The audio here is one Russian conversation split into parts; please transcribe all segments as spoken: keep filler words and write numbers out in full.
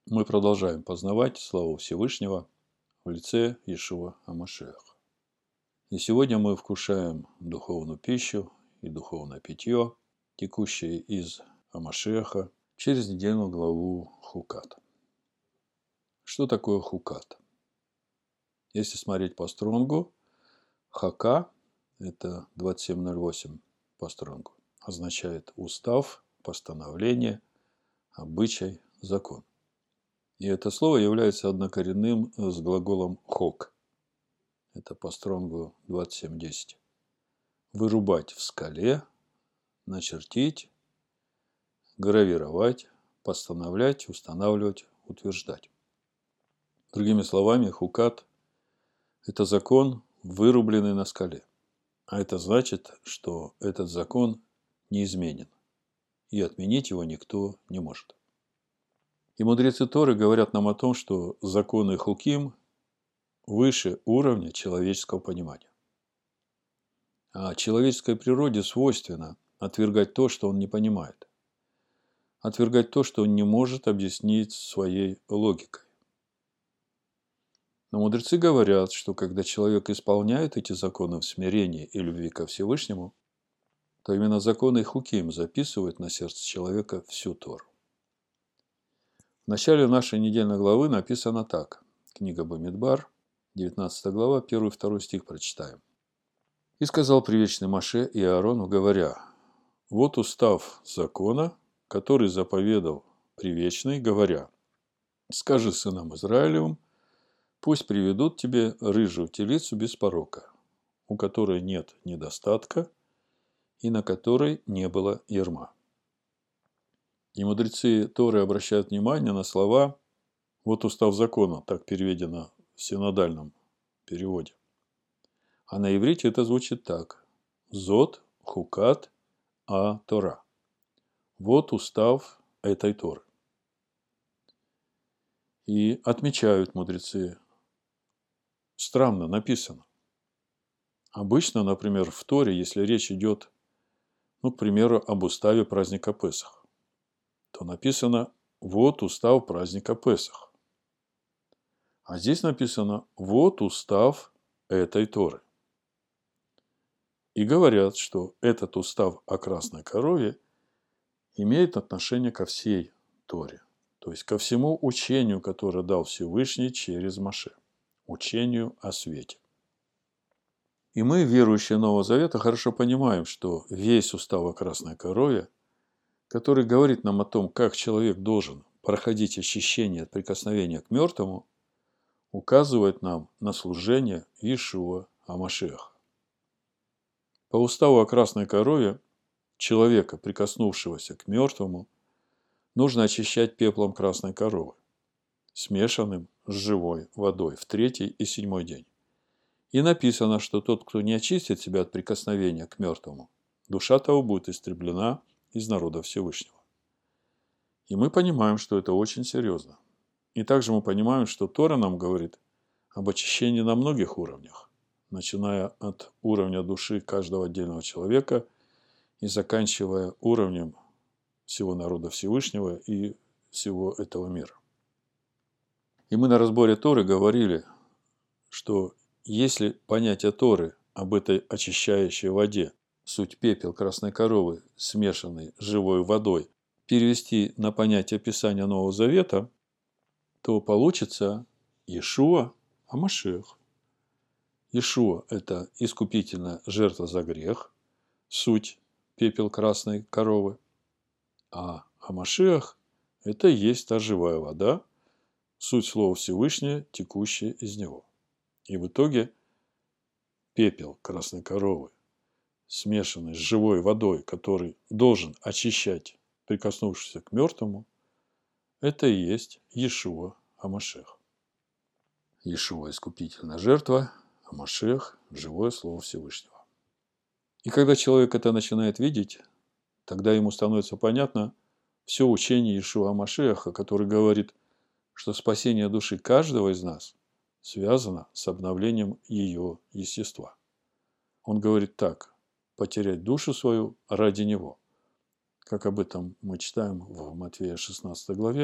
Мы продолжаем познавать славу Всевышнего в лице Иешуа ха-Машиаха. И сегодня мы вкушаем духовную пищу и духовное питье, текущее из ха-Машиаха, через недельную главу Хукат. Что такое Хукат? Если смотреть по стронгу, Хака, это двадцать семь ноль восемь по стронгу, означает устав, постановление, обычай, закон. И это слово является однокоренным с глаголом «хок». Это по стронгу двадцать семь десять. Вырубать в скале, начертить, гравировать, постановлять, устанавливать, утверждать. Другими словами, хукат – это закон, вырубленный на скале. А это значит, что этот закон неизменен, и отменить его никто не может. И мудрецы Торы говорят нам о том, что законы Хуким выше уровня человеческого понимания. А человеческой природе свойственно отвергать то, что он не понимает. Отвергать то, что он не может объяснить своей логикой. Но мудрецы говорят, что когда человек исполняет эти законы в смирении и любви ко Всевышнему, то именно законы Хуким записывают на сердце человека всю Тору. В начале нашей недельной главы написано так. Книга Бамидбар, девятнадцатая глава, первый и второй стих прочитаем. «И сказал привечный Моше и Аарону, говоря, вот устав закона, который заповедал привечный, говоря, скажи сынам Израилевым, пусть приведут тебе рыжую телицу без порока, у которой нет недостатка и на которой не было ярма». И мудрецы Торы обращают внимание на слова «вот устав закона», так переведено в синодальном переводе. А на иврите это звучит так. Зот, хукат, а Тора. Вот устав этой Торы. И отмечают мудрецы. Странно написано. Обычно, например, в Торе, если речь идет, ну, к примеру, об уставе праздника Песах, то написано «вот устав праздника Песах». А здесь написано «вот устав этой Торы». И говорят, что этот устав о красной корове имеет отношение ко всей Торе, то есть ко всему учению, которое дал Всевышний через Моше, учению о свете. И мы, верующие Нового Завета, хорошо понимаем, что весь устав о красной корове, который говорит нам о том, как человек должен проходить очищение от прикосновения к мертвому, указывает нам на служение Иешуа ха-Машиаха. По уставу о красной корове человека, прикоснувшегося к мертвому, нужно очищать пеплом красной коровы, смешанным с живой водой в третий и седьмой день. И написано, что тот, кто не очистит себя от прикосновения к мертвому, душа того будет истреблена из народа Всевышнего. И мы понимаем, что это очень серьезно. И также мы понимаем, что Тора нам говорит об очищении на многих уровнях, начиная от уровня души каждого отдельного человека и заканчивая уровнем всего народа Всевышнего и всего этого мира. И мы на разборе Торы говорили, что если понятие Торы об этой очищающей воде, суть пепел красной коровы, смешанный с живой водой, перевести на понятие Писания Нового Завета, то получится Иешуа ха-Машиах. Иешуа – это искупительная жертва за грех, суть пепел красной коровы, а ха-Машиах – это и есть та живая вода, суть слова Всевышнее, текущее из него. И в итоге пепел красной коровы, смешанный с живой водой, который должен очищать прикоснувшись к мертвому, это и есть Иешуа ха-Машиах. Иешуа – искупительная жертва, а Машиах – живое слово Всевышнего. И когда человек это начинает видеть, тогда ему становится понятно все учение Иешуа ха-Машиаха, который говорит, что спасение души каждого из нас связано с обновлением ее естества. Он говорит так: потерять душу свою ради него. Как об этом мы читаем в Матфея шестнадцатой главе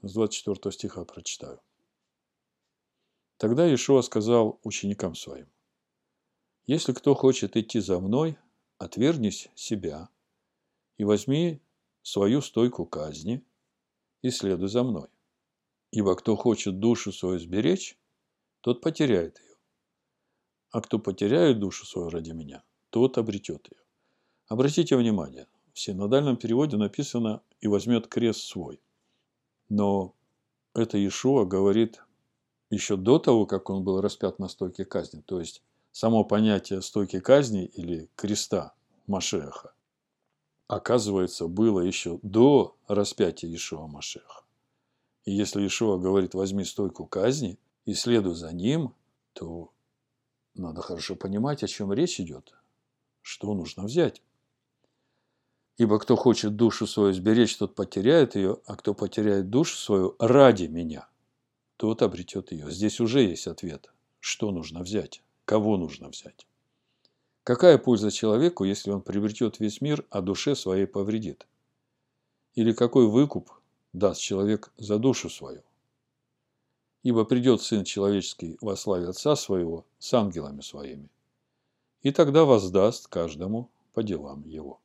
с двадцать четвёртого стиха прочитаю. Тогда Иешуа сказал ученикам своим: «Если кто хочет идти за мной, отвергнись себя и возьми свою стойку казни и следуй за мной. Ибо кто хочет душу свою сберечь, тот потеряет ее. А кто потеряет душу свою ради меня, тот обретет ее». Обратите внимание, в синодальном переводе написано «и возьмет крест свой». Но это Иешуа говорит еще до того, как он был распят на стойке казни. То есть, само понятие стойки казни или креста Машеха, оказывается, было еще до распятия Иешуа Машеха. И если Иешуа говорит «возьми стойку казни и следуй за ним», то надо хорошо понимать, о чем речь идет, что нужно взять. «Ибо кто хочет душу свою сберечь, тот потеряет ее, а кто потеряет душу свою ради меня, тот обретет ее». Здесь уже есть ответ, что нужно взять, кого нужно взять. Какая польза человеку, если он приобретет весь мир, а душе своей повредит? Или какой выкуп даст человек за душу свою? Ибо придет Сын Человеческий во славе Отца Своего с ангелами Своими, и тогда воздаст каждому по делам его.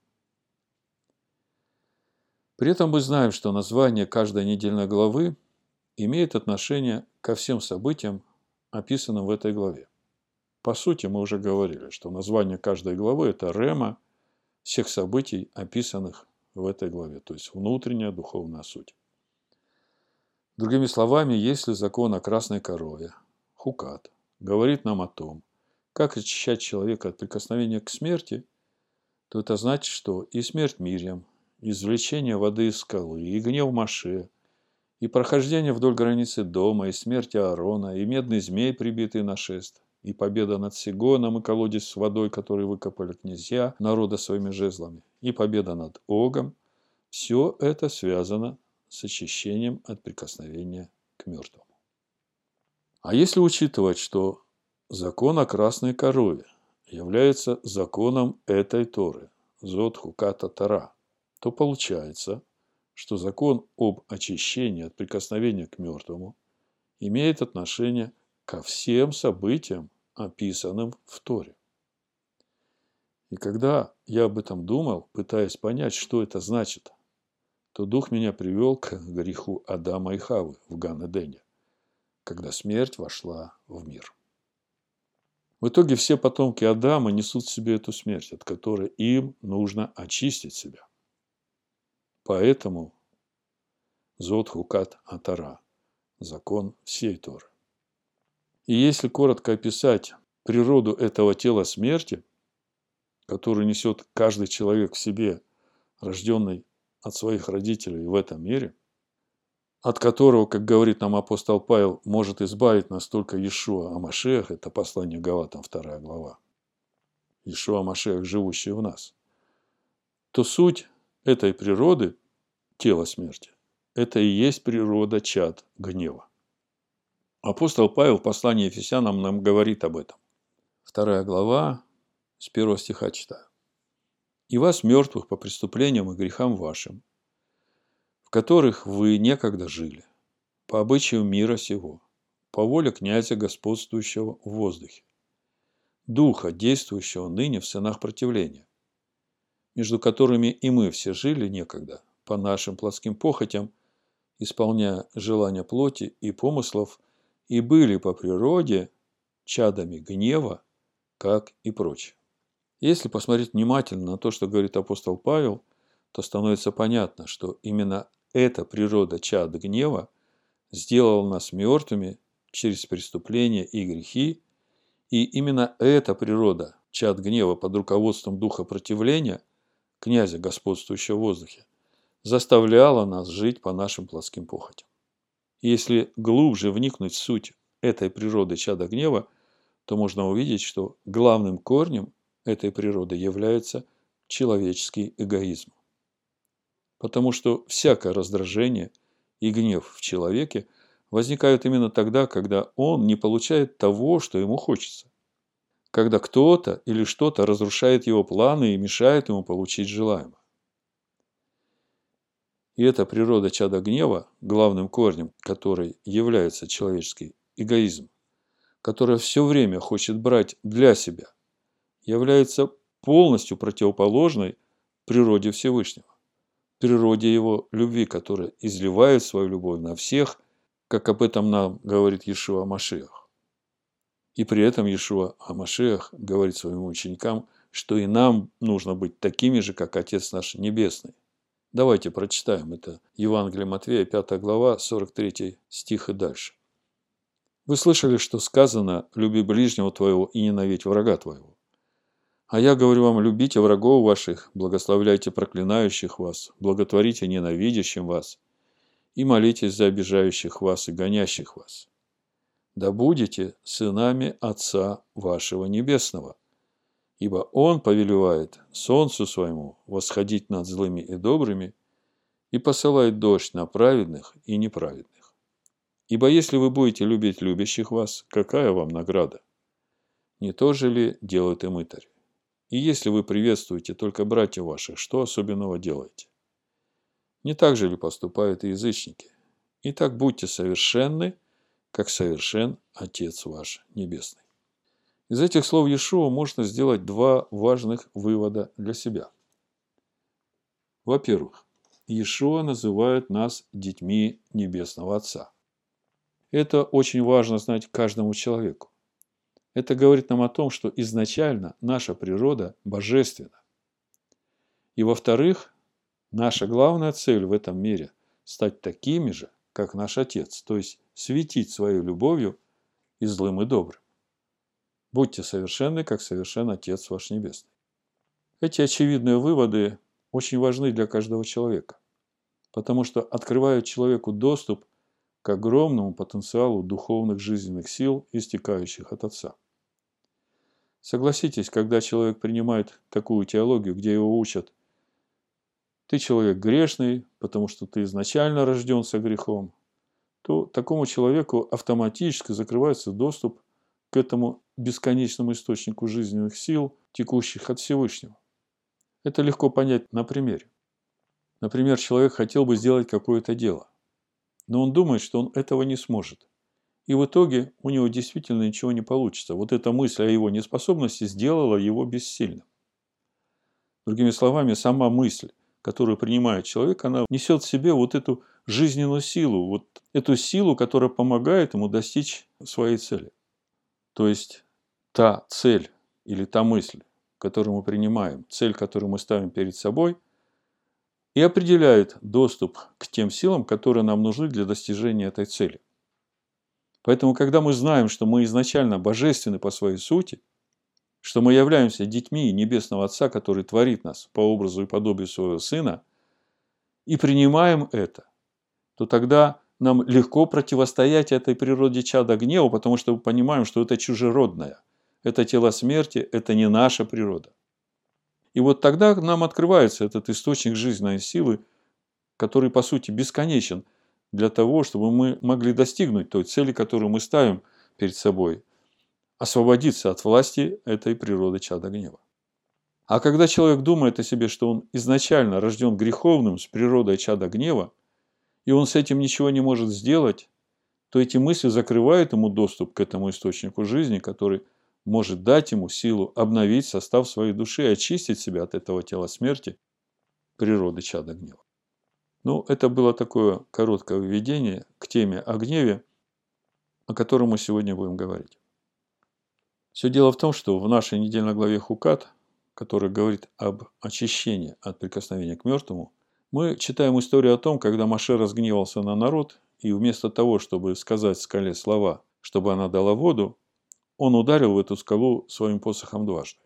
При этом мы знаем, что название каждой недельной главы имеет отношение ко всем событиям, описанным в этой главе. По сути, мы уже говорили, что название каждой главы – это рема всех событий, описанных в этой главе, то есть внутренняя духовная суть. Другими словами, если закон о красной корове, хукат, говорит нам о том, как очищать человека от прикосновения к смерти, то это значит, что и смерть Мирьям, и извлечение воды из скалы, и гнев Моше, и прохождение вдоль границы дома, и смерть Аарона, и медный змей, прибитый на шест, и победа над Сигоном, и колодец с водой, который выкопали князья народа своими жезлами, и победа над Огом – все это связано с очищением от прикосновения к мертвому. А если учитывать, что закон о красной корове является законом этой Торы, Зот Хуката Тора, то получается, что закон об очищении от прикосновения к мертвому имеет отношение ко всем событиям, описанным в Торе. И когда я об этом думал, пытаясь понять, что это значит, то Дух меня привел к греху Адама и Хавы в Ган-Эдене, когда смерть вошла в мир. В итоге все потомки Адама несут в себе эту смерть, от которой им нужно очистить себя. Поэтому Зот Хукат Атара – закон всей Торы. И если коротко описать природу этого тела смерти, которую несет каждый человек в себе, рожденный от своих родителей в этом мире, от которого, как говорит нам апостол Павел, может избавить нас только Иешуа Машиах, это послание Галатам, вторая глава, Иешуа Машиах, живущий в нас, то суть этой природы, тела смерти, это и есть природа чад гнева. Апостол Павел в послании Ефесянам нам говорит об этом. Вторая глава, с первого стиха читаю. «И вас, мертвых по преступлениям и грехам вашим, в которых вы некогда жили, по обычаю мира сего, по воле князя, господствующего в воздухе, духа, действующего ныне в сынах противления, между которыми и мы все жили некогда, по нашим плотским похотям, исполняя желания плоти и помыслов, и были по природе чадами гнева, как и прочее». Если посмотреть внимательно на то, что говорит апостол Павел, то становится понятно, что именно эта природа чад гнева сделала нас мертвыми через преступления и грехи, и именно эта природа чад гнева под руководством духа противления, князя, господствующего в воздухе, заставляла нас жить по нашим плотским похотям. И если глубже вникнуть в суть этой природы чада гнева, то можно увидеть, что главным корнем этой природы является человеческий эгоизм. Потому что всякое раздражение и гнев в человеке возникают именно тогда, когда он не получает того, что ему хочется. Когда кто-то или что-то разрушает его планы и мешает ему получить желаемое. И эта природа чада гнева, главным корнем которой является человеческий эгоизм, которая все время хочет брать для себя, является полностью противоположной природе Всевышнего, природе Его любви, которая изливает свою любовь на всех, как об этом нам говорит Иешуа Машиах. И при этом Иешуа Машиах говорит своим ученикам, что и нам нужно быть такими же, как Отец наш Небесный. Давайте прочитаем это. Евангелие Матвея, пятая глава, сорок третий стих и дальше. Вы слышали, что сказано: «Люби ближнего твоего и ненавидь врага твоего». А я говорю вам: любите врагов ваших, благословляйте проклинающих вас, благотворите ненавидящим вас и молитесь за обижающих вас и гонящих вас. Да будете сынами Отца вашего Небесного, ибо Он повелевает солнцу своему восходить над злыми и добрыми и посылает дождь на праведных и неправедных. Ибо если вы будете любить любящих вас, какая вам награда? Не то же ли делают и мытари? И если вы приветствуете только братьев ваших, что особенного делаете? Не так же ли поступают и язычники? Итак, будьте совершенны, как совершен Отец ваш Небесный. Из этих слов Иешуа можно сделать два важных вывода для себя. Во-первых, Иешуа называет нас детьми Небесного Отца. Это очень важно знать каждому человеку. Это говорит нам о том, что изначально наша природа божественна. И во-вторых, наша главная цель в этом мире – стать такими же, как наш Отец, то есть светить своей любовью и злым, и добрым. Будьте совершенны, как совершен Отец ваш Небесный. Эти очевидные выводы очень важны для каждого человека, потому что открывают человеку доступ к огромному потенциалу духовных жизненных сил, истекающих от Отца. Согласитесь, когда человек принимает такую теологию, где его учат: ты человек грешный, потому что ты изначально рожден со грехом, то такому человеку автоматически закрывается доступ к этому бесконечному источнику жизненных сил, текущих от Всевышнего. Это легко понять на примере. Например, человек хотел бы сделать какое-то дело, но он думает, что он этого не сможет. И в итоге у него действительно ничего не получится. Вот эта мысль о его неспособности сделала его бессильным. Другими словами, сама мысль, которую принимает человек, она несет в себе вот эту жизненную силу, вот эту силу, которая помогает ему достичь своей цели. То есть та цель или та мысль, которую мы принимаем, цель, которую мы ставим перед собой, и определяет доступ к тем силам, которые нам нужны для достижения этой цели. Поэтому, когда мы знаем, что мы изначально божественны по своей сути, что мы являемся детьми Небесного Отца, который творит нас по образу и подобию своего Сына, и принимаем это, то тогда нам легко противостоять этой природе чада гнева, потому что мы понимаем, что это чужеродное, это тело смерти, это не наша природа. И вот тогда нам открывается этот источник жизненной силы, который, по сути, бесконечен для того, чтобы мы могли достигнуть той цели, которую мы ставим перед собой, освободиться от власти этой природы чада гнева. А когда человек думает о себе, что он изначально рожден греховным с природой чада гнева, и он с этим ничего не может сделать, то эти мысли закрывают ему доступ к этому источнику жизни, который может дать ему силу обновить состав своей души и очистить себя от этого тела смерти, природы чада гнева. Ну, это было такое короткое введение к теме о гневе, о котором мы сегодня будем говорить. Все дело в том, что в нашей недельной главе Хукат, которая говорит об очищении от прикосновения к мертвому, мы читаем историю о том, когда Моше разгневался на народ, и вместо того, чтобы сказать скале слова, чтобы она дала воду, он ударил в эту скалу своим посохом дважды.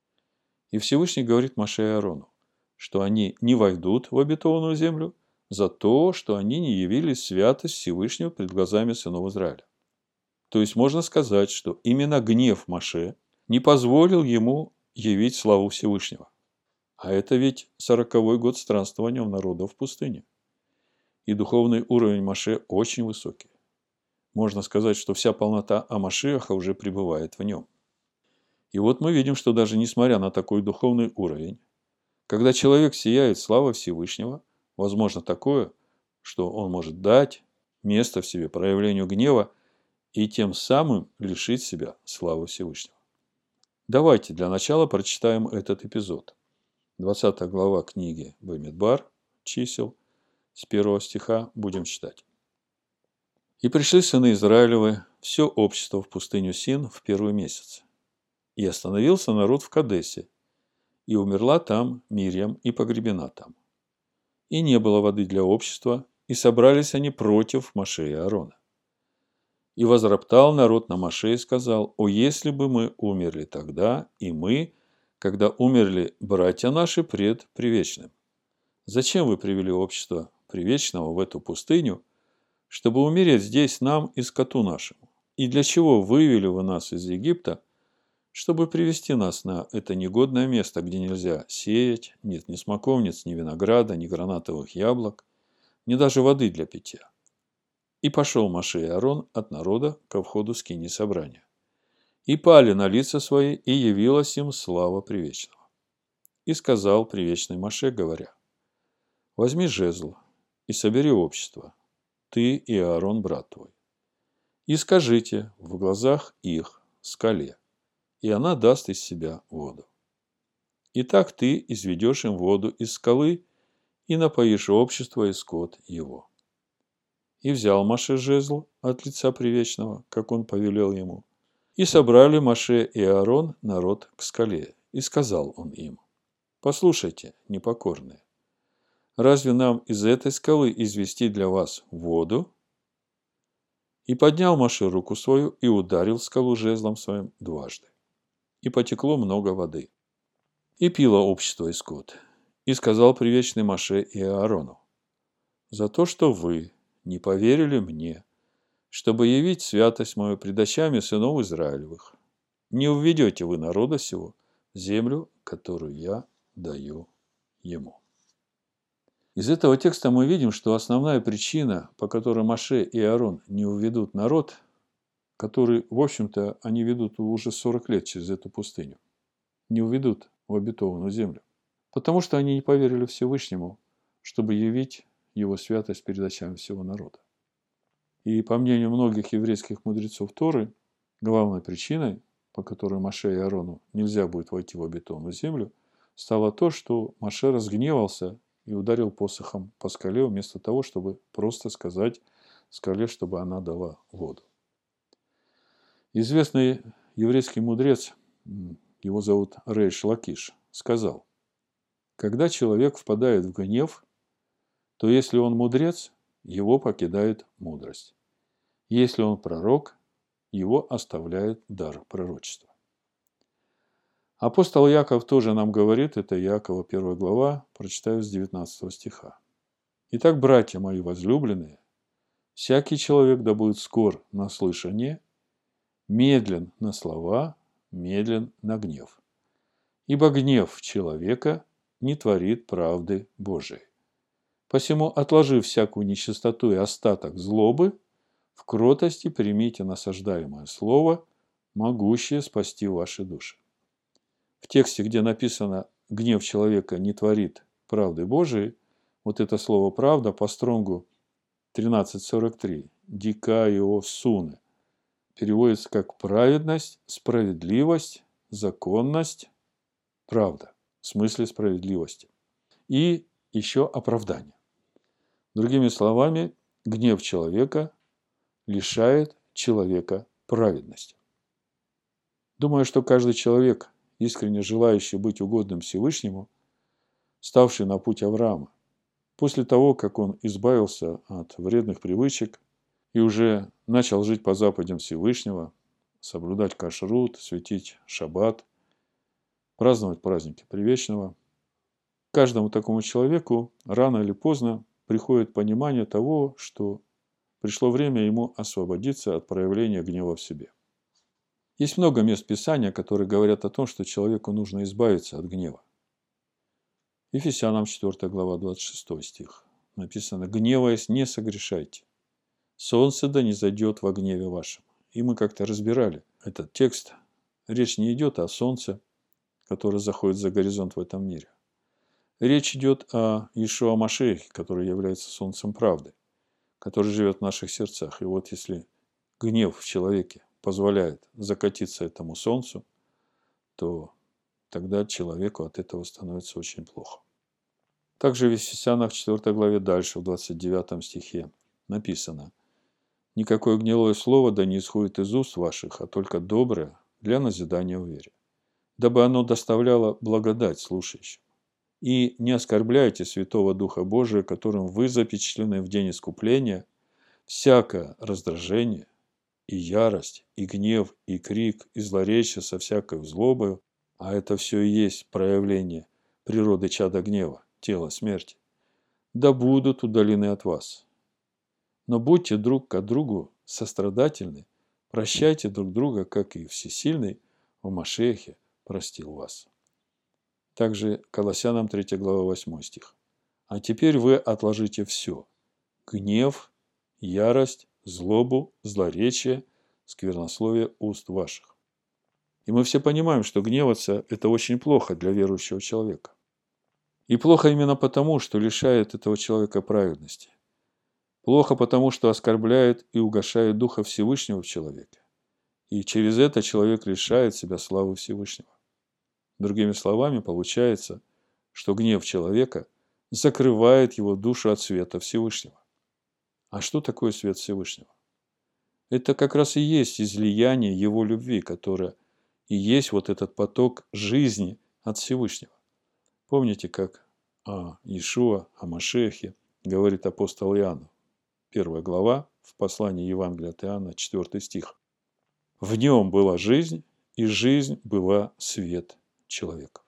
И Всевышний говорит Моше и Аарону, что они не войдут в обетованную землю за то, что они не явились святость Всевышнего пред глазами сынов Израиля. То есть можно сказать, что именно гнев Моше не позволил ему явить славу Всевышнего. А это ведь сороковой год странствования народа в пустыне. И духовный уровень Моше очень высокий. Можно сказать, что вся полнота Амашиаха уже пребывает в нем. И вот мы видим, что даже несмотря на такой духовный уровень, когда человек сияет славой Всевышнего, возможно такое, что он может дать место в себе проявлению гнева и тем самым лишить себя славы Всевышнего. Давайте для начала прочитаем этот эпизод. двадцатая глава книги Бамидбар, чисел, с первого стиха будем читать. «И пришли сыны Израилевы, все общество в пустыню Син в первый месяц. И остановился народ в Кадесе, и умерла там Мирьям и погребена там. И не было воды для общества, и собрались они против Моше и Аарона. И возроптал народ на Моше и сказал: «О, если бы мы умерли тогда, и мы, когда умерли братья наши пред Привечным! Зачем вы привели общество Привечного в эту пустыню, чтобы умереть здесь нам и скоту нашему? И для чего вывели вы нас из Египта, чтобы привести нас на это негодное место, где нельзя сеять, нет ни смоковниц, ни винограда, ни гранатовых яблок, ни даже воды для питья?» И пошел Моше и Аарон от народа ко входу скинии собрания. И пали на лица свои, и явилась им слава Привечного. И сказал Привечный Моше, говоря: «Возьми жезл и собери общество, ты и Аарон, брат твой, и скажите в глазах их скале, и она даст из себя воду. И так ты изведешь им воду из скалы и напоишь общество и скот его». И взял Моше жезл от лица Привечного, как он повелел ему. И собрали Моше и Аарон народ к скале. И сказал он им: «Послушайте, непокорные, разве нам из этой скалы извести для вас воду?» И поднял Моше руку свою и ударил скалу жезлом своим дважды. И потекло много воды. И пило общество и скот. И сказал Привечный Моше и Аарону: «За то, что вы не поверили мне, чтобы явить святость мою пред очами сынов Израилевых, не уведете вы народа сего в землю, которую я даю ему». Из этого текста мы видим, что основная причина, по которой Моше и Аарон не уведут народ, который, в общем-то, они ведут уже сорок лет через эту пустыню, не уведут в обетованную землю, потому что они не поверили Всевышнему, чтобы явить его святость перед очами всего народа. И по мнению многих еврейских мудрецов Торы, главной причиной, по которой Моше и Аарону нельзя будет войти в обетованную землю, стало то, что Моше разгневался и ударил посохом по скале, вместо того, чтобы просто сказать скале, чтобы она дала воду. Известный еврейский мудрец, его зовут Рейш Лакиш, сказал: «Когда человек впадает в гнев, то если он мудрец, его покидает мудрость. Если он пророк, его оставляет дар пророчества». Апостол Яков тоже нам говорит, это Якова первая глава, прочитаю с девятнадцатого стиха. «Итак, братья мои возлюбленные, всякий человек да будет скор на слышание, медлен на слова, медлен на гнев. Ибо гнев человека не творит правды Божией. Посему, отложив всякую нечистоту и остаток злобы, в кротости примите насаждаемое слово, могущее спасти ваши души». В тексте, где написано «гнев человека не творит правды Божией», вот это слово «правда» по стронгу тринадцать сорок три, «дикаио суны», переводится как праведность, справедливость, законность, правда, в смысле справедливости. И еще оправдание. Другими словами, гнев человека лишает человека праведности. Думаю, что каждый человек, искренне желающий быть угодным Всевышнему, ставший на путь Авраама, после того, как он избавился от вредных привычек и уже начал жить по заповедям Всевышнего, соблюдать кашрут, светить шаббат, праздновать праздники Привечного, каждому такому человеку рано или поздно приходит понимание того, что пришло время ему освободиться от проявления гнева в себе. Есть много мест Писания, которые говорят о том, что человеку нужно избавиться от гнева. Ефесянам четвёртая глава, двадцать шестой стих. Написано: «Гневаясь, не согрешайте. Солнце да не зайдет во гневе вашем». И мы как-то разбирали этот текст. Речь не идет о солнце, которое заходит за горизонт в этом мире. Речь идет о Иешуа Машиахе, который является солнцем правды, который живет в наших сердцах. И вот если гнев в человеке позволяет закатиться этому солнцу, то тогда человеку от этого становится очень плохо. Также в Ефесянах четвёртой главе дальше, в двадцать девятом стихе написано: «Никакое гнилое слово да не исходит из уст ваших, а только доброе для назидания в вере, дабы оно доставляло благодать слушающим. И не оскорбляйте Святого Духа Божия, которым вы запечатлены в день искупления, всякое раздражение и ярость, и гнев, и крик, и злоречие со всякой злобою, а это все и есть проявление природы чада гнева, тела смерти, да будут удалены от вас. Но будьте друг к другу сострадательны, прощайте друг друга, как и Всесильный в Машиахе простил вас». Также Колоссянам третья глава восьмой стих. «А теперь вы отложите все: гнев, ярость, злобу, злоречие, сквернословие уст ваших». И мы все понимаем, что гневаться – это очень плохо для верующего человека. И плохо именно потому, что лишает этого человека праведности. Плохо потому, что оскорбляет и угошает Духа Всевышнего в человеке. И через это человек лишает себя славы Всевышнего. Другими словами, получается, что гнев человека закрывает его душу от света Всевышнего. А что такое свет Всевышнего? Это как раз и есть излияние его любви, которое и есть вот этот поток жизни от Всевышнего. Помните, как о Иешуа, о Машиахе говорит апостол Иоанн, первая глава, в послании Евангелия от Иоанна, четвёртый стих. «В нем была жизнь, и жизнь была свет человека».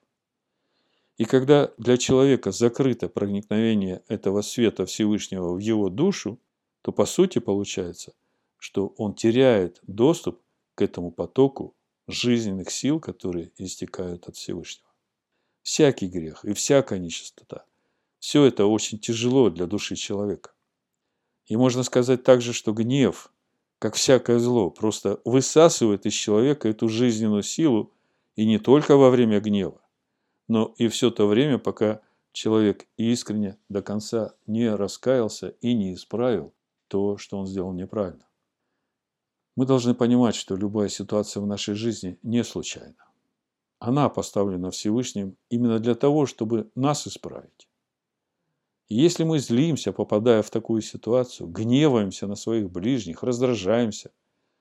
И когда для человека закрыто проникновение этого света Всевышнего в его душу, то по сути получается, что он теряет доступ к этому потоку жизненных сил, которые истекают от Всевышнего. Всякий грех и всякая нечистота – все это очень тяжело для души человека. И можно сказать также, что гнев, как всякое зло, просто высасывает из человека эту жизненную силу, и не только во время гнева, но и все то время, пока человек искренне до конца не раскаялся и не исправил то, что он сделал неправильно. Мы должны понимать, что любая ситуация в нашей жизни не случайна. Она поставлена Всевышним именно для того, чтобы нас исправить. И если мы злимся, попадая в такую ситуацию, гневаемся на своих ближних, раздражаемся,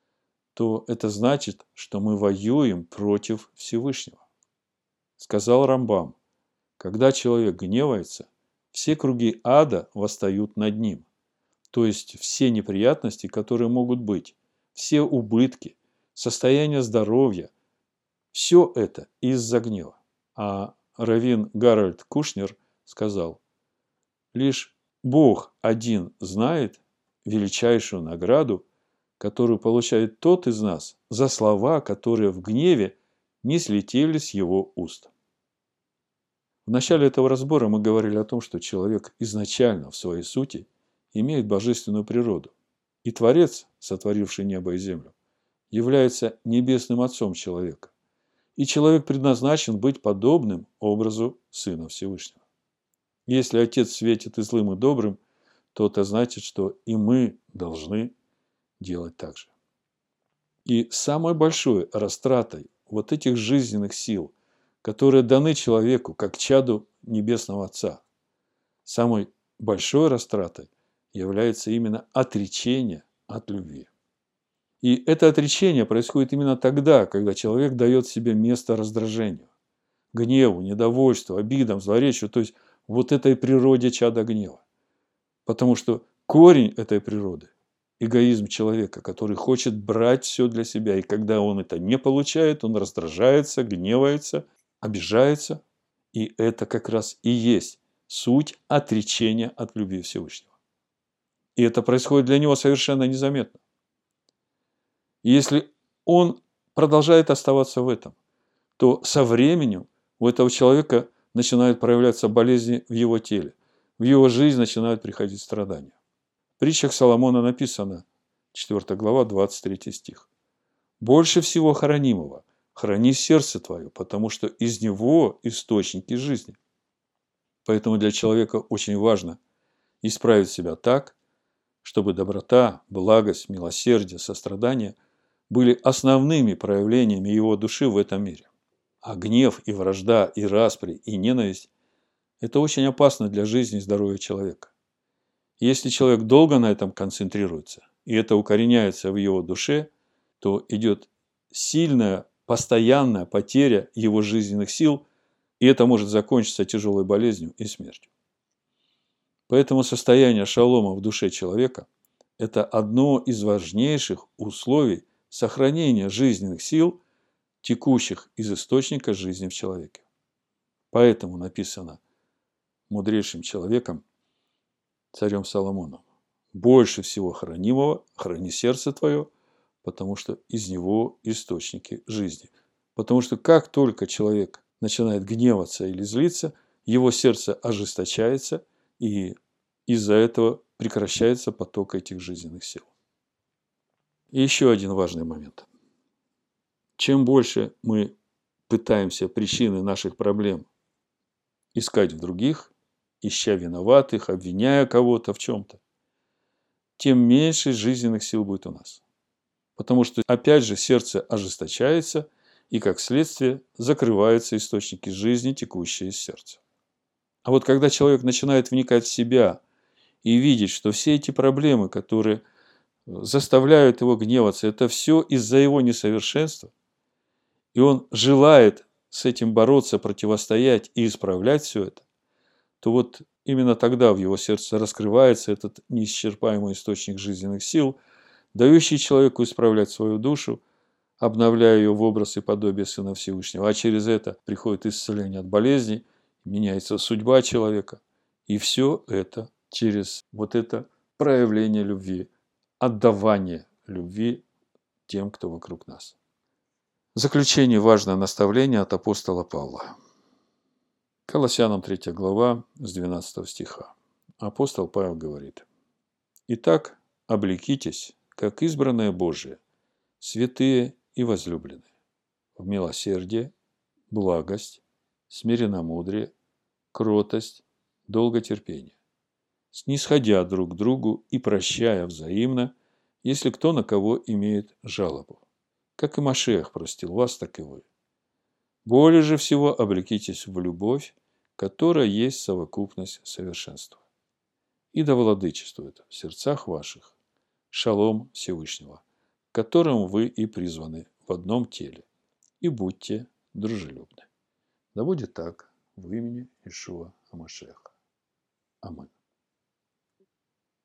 то это значит, что мы воюем против Всевышнего. Сказал Рамбам: когда человек гневается, все круги ада восстают над ним. То есть все неприятности, которые могут быть, все убытки, состояние здоровья, все это из-за гнева. А раввин Гарольд Кушнер сказал: лишь Бог один знает величайшую награду, которую получает тот из нас за слова, которые в гневе не слетели с его уст. В начале этого разбора мы говорили о том, что человек изначально в своей сути имеет божественную природу. И Творец, сотворивший небо и землю, является небесным отцом человека. И человек предназначен быть подобным образу Сына Всевышнего. Если Отец светит и злым, и добрым, то это значит, что и мы должны делать так же. И самой большой растратой вот этих жизненных сил, которые даны человеку как чаду Небесного Отца, самой большой растратой является именно отречение от любви. И это отречение происходит именно тогда, когда человек дает себе место раздражению, гневу, недовольству, обидам, злоречию, то есть вот этой природе чада гнева. Потому что корень этой природы – эгоизм человека, который хочет брать все для себя. И когда он это не получает, он раздражается, гневается, обижается. И это как раз и есть суть отречения от любви Всевышнего. И это происходит для него совершенно незаметно. И если он продолжает оставаться в этом, то со временем у этого человека начинают проявляться болезни в его теле. В его жизнь начинают приходить страдания. В притчах Соломона написано, четвёртая глава, двадцать третий стих. «Больше всего хранимого храни сердце твое, потому что из него источники жизни». Поэтому для человека очень важно исправить себя так, чтобы доброта, благость, милосердие, сострадание были основными проявлениями его души в этом мире. А гнев и вражда, и распри, и ненависть – это очень опасно для жизни и здоровья человека. Если человек долго на этом концентрируется, и это укореняется в его душе, то идет сильная, постоянная потеря его жизненных сил, и это может закончиться тяжелой болезнью и смертью. Поэтому состояние шалома в душе человека – это одно из важнейших условий сохранения жизненных сил, текущих из источника жизни в человеке. Поэтому написано мудрейшим человеком, царем Соломоном: «Больше всего хранимого храни сердце твое, потому что из него источники жизни». Потому что как только человек начинает гневаться или злиться, его сердце ожесточается, и из-за этого прекращается поток этих жизненных сил. И еще один важный момент. Чем больше мы пытаемся причины наших проблем искать в других, ища виноватых, обвиняя кого-то в чем-то, тем меньше жизненных сил будет у нас. Потому что, опять же, сердце ожесточается, и, как следствие, закрываются источники жизни, текущие из сердца. А вот когда человек начинает вникать в себя и видеть, что все эти проблемы, которые заставляют его гневаться, это все из-за его несовершенства, и он желает с этим бороться, противостоять и исправлять все это, то вот именно тогда в его сердце раскрывается этот неисчерпаемый источник жизненных сил, дающий человеку исправлять свою душу, обновляя ее в образ и подобие Сына Всевышнего. А через это приходит исцеление от болезней, меняется судьба человека. И все это через вот это проявление любви, отдавание любви тем, кто вокруг нас. В заключение важное наставление от апостола Павла. Колоссянам третья глава с двенадцатого стиха. Апостол Павел говорит: «Итак, облекитесь, как избранное Божие, святые и возлюбленные, в милосердие, благость, смиренномудрие, кротость, долготерпение, снисходя друг к другу и прощая взаимно, если кто на кого имеет жалобу. Как и Машиах простил вас, так и вы. Более же всего облекитесь в любовь, которая есть совокупность совершенства. И да владычествует в сердцах ваших шалом Всевышнего, которым вы и призваны в одном теле, и будьте дружелюбны». Да будет так в имени Иешуа Амашеха. Аминь.